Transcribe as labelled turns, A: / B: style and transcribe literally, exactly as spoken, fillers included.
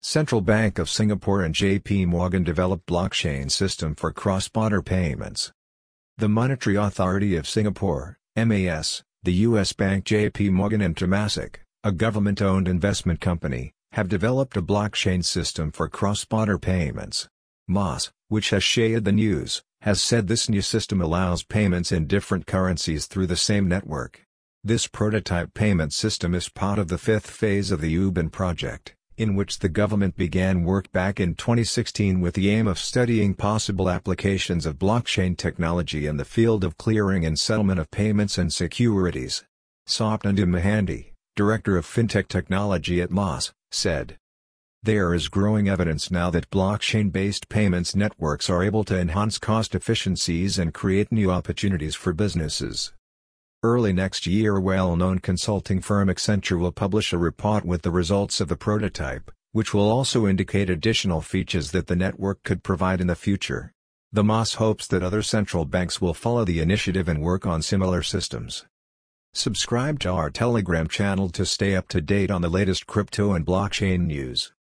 A: Central Bank of Singapore and J P Morgan developed blockchain system for cross-border payments. The Monetary Authority of Singapore, M A S, the U S bank J P Morgan and Temasek, a government-owned investment company, have developed a blockchain system for cross-border payments. M A S, which has shared the news, has said this new system allows payments in different currencies through the same network. This prototype payment system is part of the fifth phase of the U B I N project, in which the government began work back in twenty sixteen with the aim of studying possible applications of blockchain technology in the field of clearing and settlement of payments and securities. Swapnandu Mahandi, Director of FinTech Technology at M A S, said, "There is growing evidence now that blockchain-based payments networks are able to enhance cost efficiencies and create new opportunities for businesses." Early next year, well-known consulting firm Accenture will publish a report with the results of the prototype, which will also indicate additional features that the network could provide in the future. The M A S hopes that other central banks will follow the initiative and work on similar systems. Subscribe to our Telegram channel to stay up to date on the latest crypto and blockchain news.